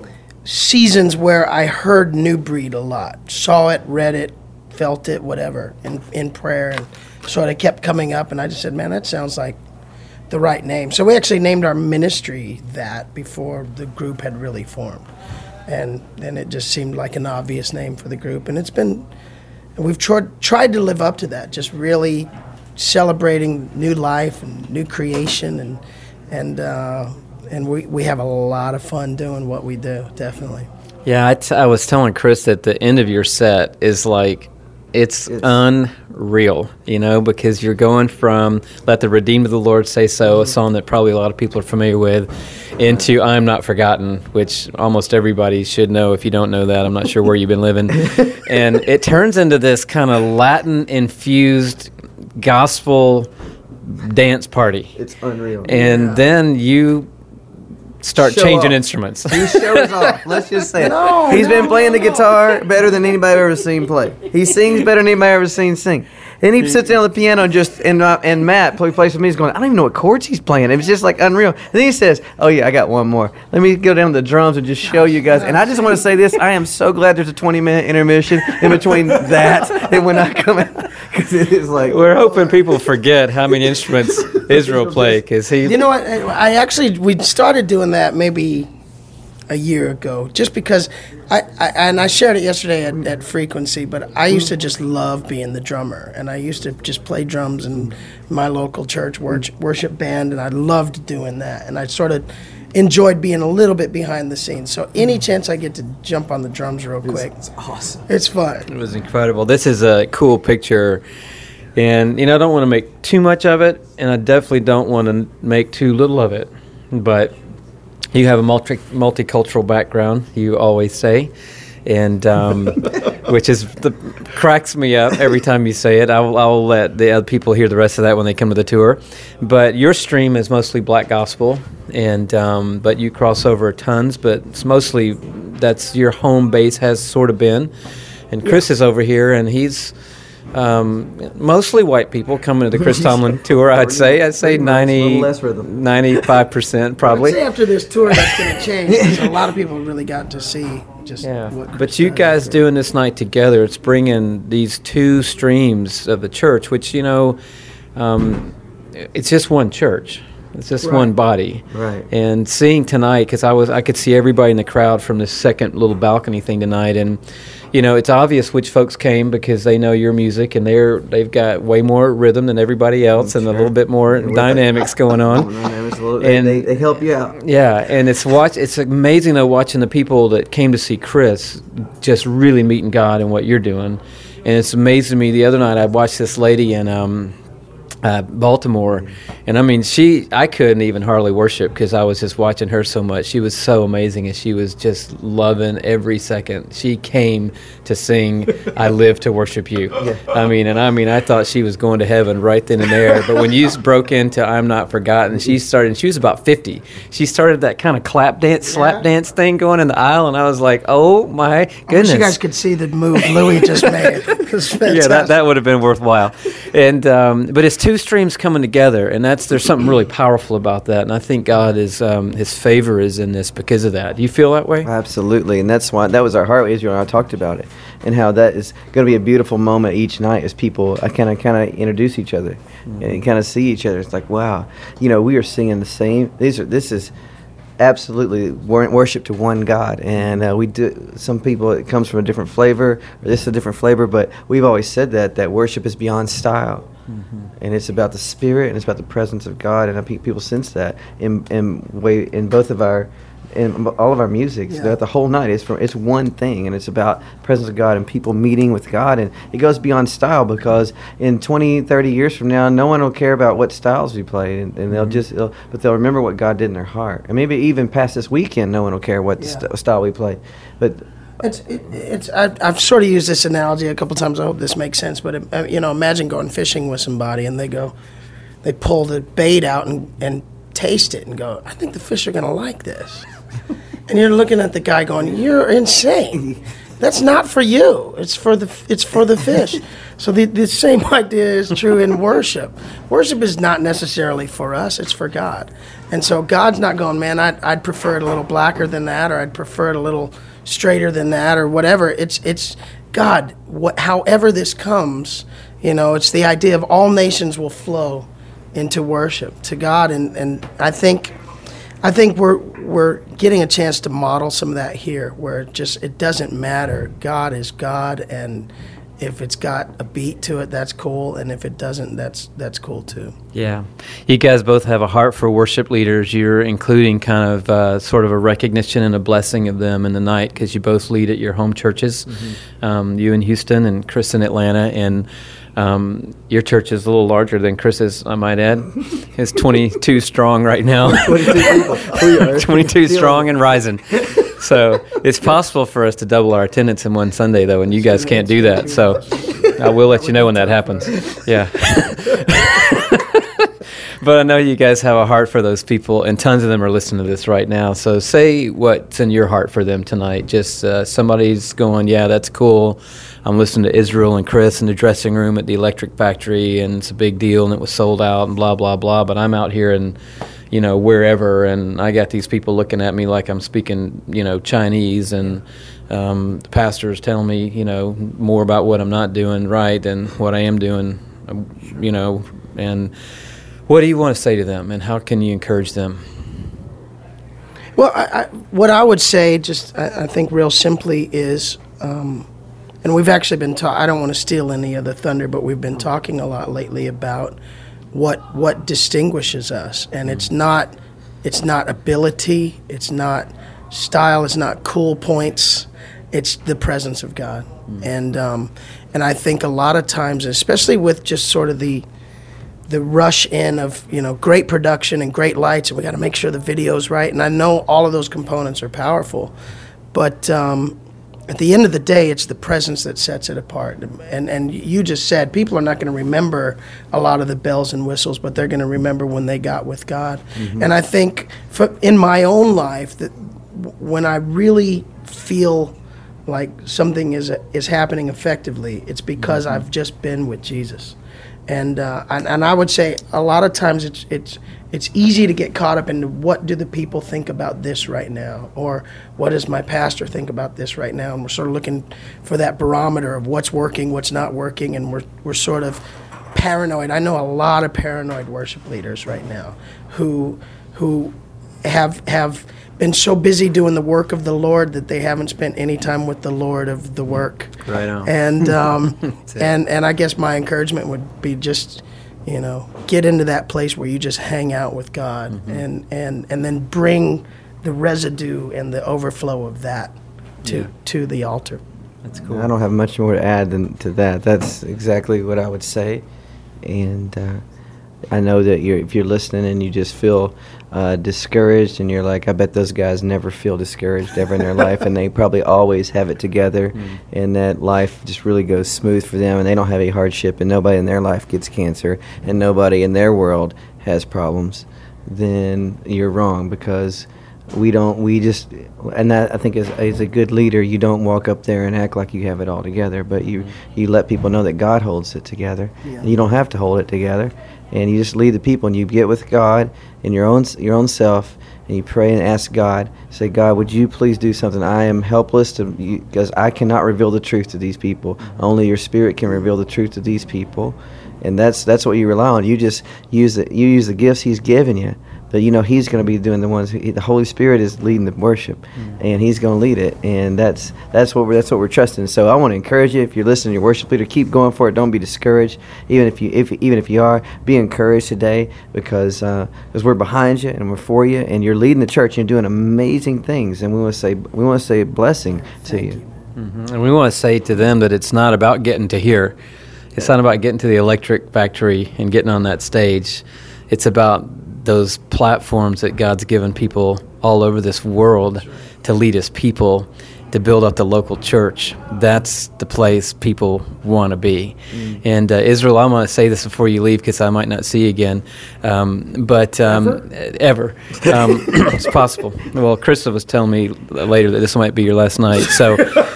seasons where I heard New Breed a lot, saw it, read it, felt it, whatever, in in prayer, and sort of kept coming up. And I just said, man, that sounds like the right name. So we actually named our ministry that before the group had really formed. And then it just seemed like an obvious name for the group. And it's been, and we've tried, tried to live up to that, just really celebrating new life and new creation. And and uh, and we, we have a lot of fun doing what we do, definitely. Yeah, I, t- I was telling Chris that the end of your set is like, it's, It's- unreal, you know, because you're going from Let the Redeemed of the Lord Say So, a song that probably a lot of people are familiar with, into I'm Not Forgotten, which almost everybody should know. If you don't know that, I'm not sure where you've been living. And it turns into this kind of Latin-infused gospel dance party. It's unreal. And Yeah. then you start Show changing off. instruments. He shows off. Let's just say it. No, He's been no, playing the no. guitar better than anybody I've ever seen play. He sings better than anybody I've ever seen sing. And he sits down on the piano and just and uh, and Matt play, plays with me. He's going, I don't even know what chords he's playing. It was just like unreal. And then he says, oh yeah, I got one more. Let me go down to the drums and just show you guys. And I just want to say this: I am so glad there's a twenty minute intermission in between that and when I come out, because it is like We're hoping people forget how many instruments Israel played, because he You know what? I I actually, we started doing that maybe a year ago, just because I, I and I shared it yesterday at, at Frequency, but I used to just love being the drummer, and I used to just play drums in my local church worship, worship band, and I loved doing that, and I sort of enjoyed being a little bit behind the scenes. So any chance I get to jump on the drums real quick, it's awesome. it's fun. It was incredible. This is a cool picture. And, you know, I don't want to make too much of it, and I definitely don't want to make too little of it. But you have a multi- multicultural background, you always say, and um, which is the, cracks me up every time you say it. I'll, I'll let the other people hear the rest of that when they come to the tour. But your stream is mostly black gospel, and um, but you cross over tons, but it's mostly that's your home base has sort of been. And Chris is over here, and he's um, mostly white people coming to the Chris Tomlin tour. I'd say I'd say Pretty much, a little ninety, less rhythm. ninety-five percent I'd probably. say after this tour, that's going to change. Because a lot of people really got to see just Yeah, what but Chris you does. guys doing this night together, it's bringing these two streams of the church, which, you know, um, it's just one church. It's just Right. one body. Right. And seeing tonight, because I was, I could see everybody in the crowd from this second little balcony thing tonight, and you know, it's obvious which folks came because they know your music, and they're they've got way more rhythm than everybody else, and a little bit more dynamics going on. Dynamics a little- And- they, they help you out. Yeah, and it's watch. It's amazing though watching the people that came to see Chris just really meeting God and what you're doing, and it's amazing to me. The other night I watched this lady in um, uh, Baltimore, and I mean she. I couldn't even hardly worship because I was just watching her so much. She was so amazing, and she was just loving every second. She came to sing "I Live to Worship You." I mean, and I mean, I thought she was going to heaven right then and there. But when you broke into "I'm Not Forgotten," she started. She was about fifty. She started that kind of clap dance, slap Yeah. dance thing going in the aisle, and I was like, "Oh my I wish goodness!" you guys could see the move Louis just made. It was Yeah, that, fantastic. that would have been worthwhile. And um, but it's two streams coming together, and that's there's something really powerful about that. And I think God is um, His favor is in this because of that. Do you feel that way? Absolutely, and that's why that was our heart, Israel, and I talked about it, and how that is going to be a beautiful moment each night as people I kind of kind of introduce each other and kind of see each other. It's like, wow, you know, we are singing the same. These are this is absolutely wor- worship to one God, and uh, we do. Some people it comes from a different flavor, or this is a different flavor, but we've always said that that worship is beyond style. And it's about the spirit, and it's about the presence of God, and I think people sense that in in way in both of our in all of our music, Yeah. that the whole night is from it's one thing, and it's about the presence of God and people meeting with God, and it goes beyond style, because in twenty, thirty years from now, no one will care about what styles we play, and, and they'll Mm-hmm. just, they'll, but they'll remember what God did in their heart, and maybe even past this weekend, no one will care what Yeah. st- style we play, but It's it, it's I've, I've sort of used this analogy a couple times. I hope this makes sense. But uh, you know, imagine going fishing with somebody and they go, they pull the bait out and, and taste it and go, I think the fish are gonna like this. And you're looking at the guy going, you're insane. That's not for you. It's for the it's for the fish. So the the same idea is true in worship. Worship is not necessarily for us. It's for God. And so God's not going, man, I'd, I'd prefer it a little blacker than that, or I'd prefer it a little straighter than that, or whatever. It's it's God. What, however this comes, you know, it's the idea of all nations will flow into worship to God, and, and I think I think we're we're getting a chance to model some of that here, where it just it doesn't matter. God is God, and if it's got a beat to it, that's cool, and if it doesn't, that's that's cool too. Yeah. You guys both have a heart for worship leaders. You're including kind of uh, sort of a recognition and a blessing of them in the night, because you both lead at your home churches, mm-hmm. um, you in Houston and Chris in Atlanta, and um, your church is a little larger than Chris's, I might add. It's twenty-two strong right now. twenty-two people. We are. twenty-two strong and rising. So it's possible for us to double our attendance in one Sunday, though, and you guys can't do that. So I will let you know when that happens. Yeah. But I know you guys have a heart for those people, and tons of them are listening to this right now. So say what's in your heart for them tonight. Just uh, somebody's going, yeah, that's cool. I'm listening to Israel and Chris in the dressing room at the Electric Factory, and it's a big deal, and it was sold out, and blah, blah, blah. But I'm out here and, you know, wherever, and I got these people looking at me like I'm speaking, you know, Chinese, and um, the pastor's telling me, you know, more about what I'm not doing right than what I am doing, you know, and what do you want to say to them, and how can you encourage them? Well, I, I, what I would say, just I, I think real simply is, um, and we've actually been talking, I don't want to steal any of the thunder, but we've been talking a lot lately about what what distinguishes us, and it's not it's not ability, it's not style, it's not cool points, it's the presence of God. Mm. And um, and I think a lot of times, especially with just sort of the the rush in of, you know, great production and great lights, and we got to make sure the video's right, and I know all of those components are powerful, but um, at the end of the day, it's the presence that sets it apart. And and you just said people are not going to remember a lot of the bells and whistles, but they're going to remember when they got with God. Mm-hmm. And I think for, in my own life, that when I really feel like something is is happening effectively, it's because mm-hmm. I've just been with Jesus. And, uh, and and I would say a lot of times it's it's it's easy to get caught up into what do the people think about this right now, or what does my pastor think about this right now, and we're sort of looking for that barometer of what's working, what's not working, and we're we're sort of paranoid. I know a lot of paranoid worship leaders right now who who have have been so busy doing the work of the Lord that they haven't spent any time with the Lord of the work. Right on. And um, and and I guess my encouragement would be just, you know, get into that place where you just hang out with God, mm-hmm. and, and and then bring the residue and the overflow of that to yeah. to the altar. That's cool. I don't have much more to add than to that. That's exactly what I would say, and uh, I know that you're if you're listening and you just feel uh, discouraged, and you're like, I bet those guys never feel discouraged ever in their life, and they probably always have it together, mm. and that life just really goes smooth for them, and they don't have any hardship, and nobody in their life gets cancer, and nobody in their world has problems. Then you're wrong, because we don't, we just, and that I think as, as a good leader, you don't walk up there and act like you have it all together, but you, you let people know that God holds it together. Yeah. You don't have to hold it together, and you just lead the people, and you get with God in your own your own self, and you pray and ask God, say, God, would you please do something? I am helpless to, because I cannot reveal the truth to these people. Mm-hmm. Only your Spirit can reveal the truth to these people, and that's that's what you rely on. You just use the, you use the gifts He's given you. that you know He's going to be doing the ones. He, the Holy Spirit is leading the worship, mm. and He's going to lead it, and that's that's what we're that's what we're trusting. So I want to encourage you, if you're listening to your worship leader, keep going for it. Don't be discouraged, even if you if even if you are, be encouraged today, because uh, because we're behind you and we're for you, and you're leading the church and you're doing amazing things, and we want to say we want to say a blessing to Thank you. you. Mm-hmm. And we want to say to them that it's not about getting to here. It's not about getting to the electric factory and getting on that stage. It's about those platforms that God's given people all over this world to lead His people, to build up the local church. That's the place people want to be. Mm. And uh, Israel, I'm going to say this before you leave because I might not see you again. Um, but um, ever, ever. Um, it's possible. Well, Krista was telling me later that this might be your last night. So.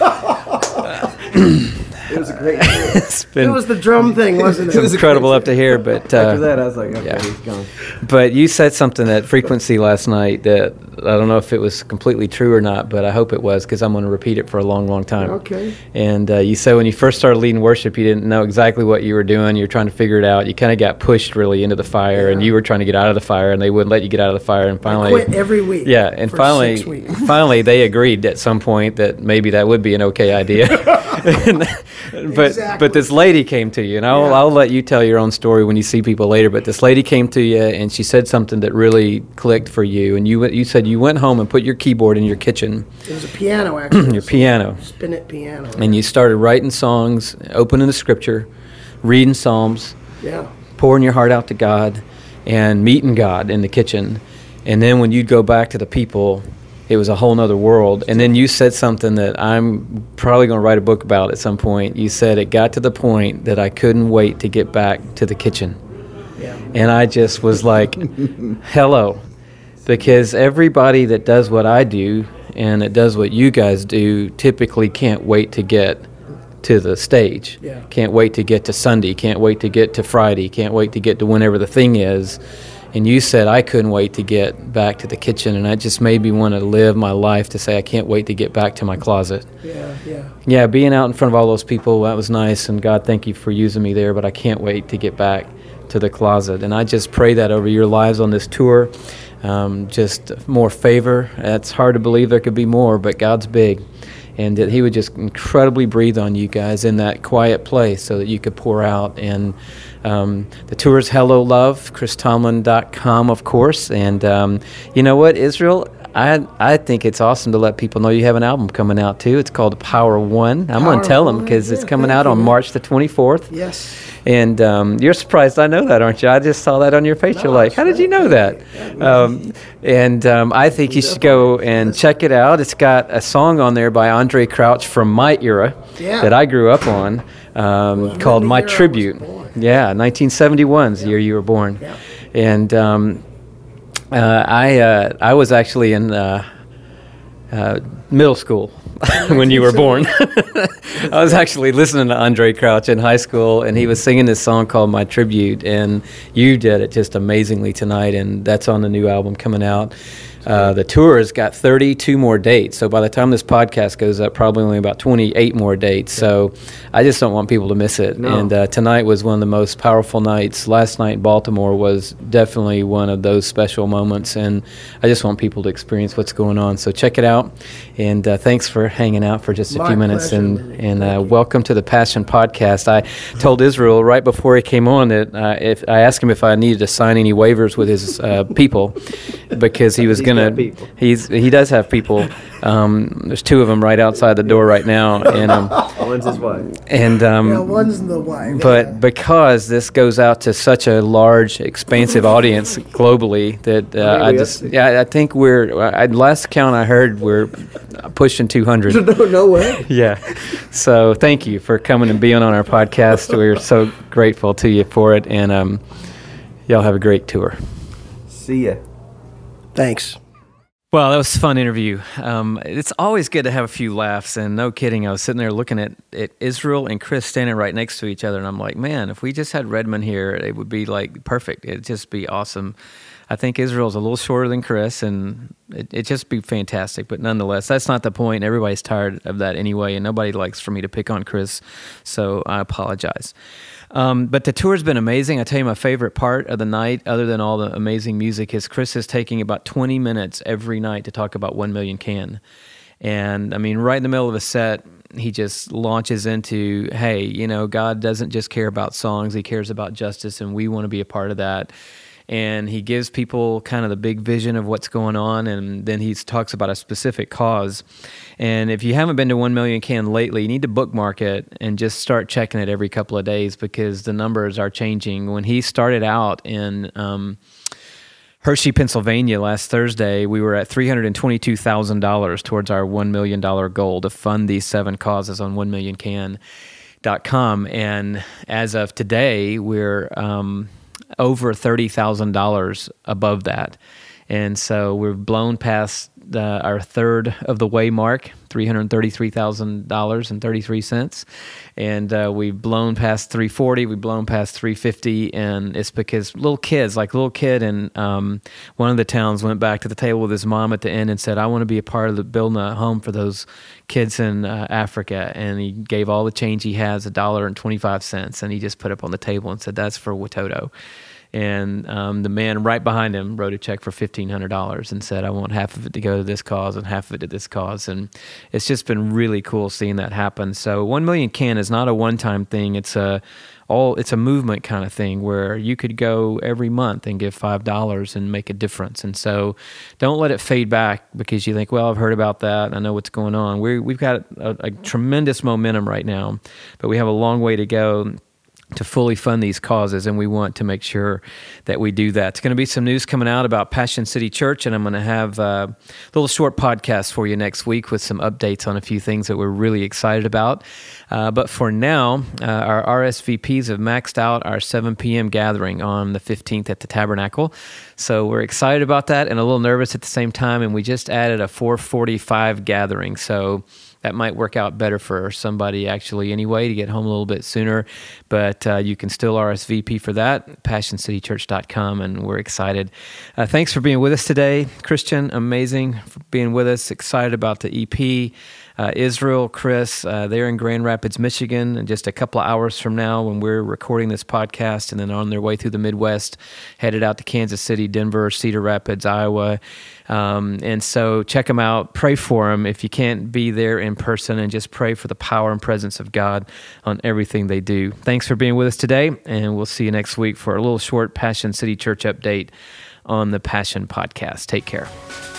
It was a great it's been, It was the drum thing, wasn't it? It was incredible up to here, but uh, after that, I was like, okay, yeah. he's gone. But you said something at Frequency last night that I don't know if it was completely true or not, but I hope it was, because I'm going to repeat it for a long, long time. Okay. And uh, you said when you first started leading worship, you didn't know exactly what you were doing. You were trying to figure it out. You kind of got pushed really into the fire, Yeah. and you were trying to get out of the fire, and they wouldn't let you get out of the fire. And finally, I quit every week. Yeah, and for finally, six weeks. finally, they agreed at some point that maybe that would be an okay idea. but Exactly. but this lady came to you, and I'll Yeah. I'll let you tell your own story when you see people later. But this lady came to you, and she said something that really clicked for you. And you went- you said you went home and put your keyboard in your kitchen, It was a piano, actually. your piano, Spin it piano. and you started writing songs, opening the Scripture, reading Psalms, Yeah. pouring your heart out to God, and meeting God in the kitchen. And then when you'd go back to the people, it was a whole nother world. And then you said something that I'm probably going to write a book about at some point. You said it got to the point that I couldn't wait to get back to the kitchen. Yeah. And I just was like, hello. Because everybody that does what I do and that does what you guys do typically can't wait to get to the stage. Yeah. Can't wait to get to Sunday. Can't wait to get to Friday. Can't wait to get to whenever the thing is. And you said I couldn't wait to get back to the kitchen, and that just made me want to live my life to say I can't wait to get back to my closet. Yeah. Yeah. Yeah, being out in front of all those people, that was nice, and God, thank you for using me there, but I can't wait to get back to the closet. And I just pray that over your lives on this tour, um, just more favor. It's hard to believe there could be more, but God's big. And that He would just incredibly breathe on you guys in that quiet place so that you could pour out. And um, the tour is Hello Love, chris tomlin dot com, of course. And um, you know what, Israel? I I think it's awesome to let people know you have an album coming out, too. It's called Power of One. I'm going Power to tell of them because One, it's yeah, coming thank out you, on man. March the twenty-fourth. Yes. And um, you're surprised I know that, aren't you? I just saw that on your face. No, You're like, how did you know that? Um, and um, I think you should go and check it out. It's got a song on there by Andre Crouch from my era Yeah. that I grew up on um, Well, called the My year I was Tribute. born. Yeah, nineteen seventy-one's the year you were born. Yeah. And um, uh, I uh, I was actually in uh, uh, middle school when you were born. I was actually listening to Andre Crouch in high school, and he was singing this song called My Tribute, and you did it just amazingly tonight, and that's on the new album coming out. Uh, the tour has got thirty-two more dates, so by the time this podcast goes up, probably only about twenty-eight more dates. So I just don't want people to miss it. No. And uh, tonight was one of the most powerful nights. Last night in Baltimore was definitely one of those special moments, and I just want people to experience what's going on. So check it out, and uh, thanks for hanging out for just a My few minutes. pleasure, And Lenny. and Thank uh, you. welcome to the Passion Podcast. I told Israel right before he came on that uh, if I asked him if I needed to sign any waivers with his uh, people, because he was He's going got to. people. He's he does have people. Um, there's two of them right outside the door right now, and um, One's his wife. and um, Yeah, one's the wife. but because this goes out to such a large, expansive audience globally, that uh, How many I we just up to? yeah, I think we're I, last count I heard we're pushing two hundred. no, no way. Yeah. So thank you for coming and being on our podcast. We're so grateful to you for it, and um, y'all have a great tour. See ya. Thanks. Well, that was a fun interview. Um, it's always good to have a few laughs, and no kidding, I was sitting there looking at, at Israel and Chris standing right next to each other, and I'm like, man, if we just had Redmond here, it would be like perfect. It'd just be awesome. I think Israel's a little shorter than Chris, and it, it'd just be fantastic. But nonetheless, that's not the point. Everybody's tired of that anyway, and nobody likes for me to pick on Chris, so I apologize. Um, but the tour's been amazing. I tell you, my favorite part of the night, other than all the amazing music, is Chris is taking about twenty minutes every night to talk about One Million Can. And I mean, right in the middle of a set, he just launches into, hey, you know, God doesn't just care about songs, he cares about justice, and we want to be a part of that. And he gives people kind of the big vision of what's going on, and then he talks about a specific cause. And if you haven't been to One Million Can lately, you need to bookmark it and just start checking it every couple of days, because the numbers are changing. When he started out in um, Hershey, Pennsylvania last Thursday, we were at three hundred twenty-two thousand dollars towards our one million dollars goal to fund these seven causes on one million can dot com. And as of today, we're um, over thirty thousand dollars above that. And so we've blown past uh, our third of the way mark, three hundred thirty-three thousand dollars and thirty-three cents. And uh, we've blown past three forty, we've blown past three fifty, and it's because little kids, like little kid in um, one of the towns went back to the table with his mom at the end and said, I want to be a part of the building a home for those kids in uh, Africa. And he gave all the change he has, a dollar and twenty-five cents, and he just put up on the table and said, that's for Watoto. And um, the man right behind him wrote a check for fifteen hundred dollars and said, I want half of it to go to this cause and half of it to this cause. And it's just been really cool seeing that happen. So One Million Can is not a one-time thing. It's a all. It's a movement kind of thing where you could go every month and give five dollars and make a difference. And so don't let it fade back because you think, well, I've heard about that. I know what's going on. We're, we've got a, a tremendous momentum right now, but we have a long way to go to fully fund these causes, and we want to make sure that we do that. It's going to be some news coming out about Passion City Church, and I'm going to have a little short podcast for you next week with some updates on a few things that we're really excited about. Uh, but for now, uh, our R S V Ps have maxed out our seven p.m. gathering on the fifteenth at the Tabernacle. So we're excited about that and a little nervous at the same time, and we just added a four forty-five gathering. So that might work out better for somebody actually anyway to get home a little bit sooner, but uh, you can still R S V P for that, passion city church dot com, and we're excited. Uh, thanks for being with us today. Christian, amazing for being with us, excited about the E P. Uh, Israel, Chris, uh, they're in Grand Rapids, Michigan, and just a couple of hours from now when we're recording this podcast, and then on their way through the Midwest, headed out to Kansas City, Denver, Cedar Rapids, Iowa. Um, and so check them out, pray for them if you can't be there in person, and just pray for the power and presence of God on everything they do. Thanks for being with us today, and we'll see you next week for a little short Passion City Church update on the Passion Podcast. Take care.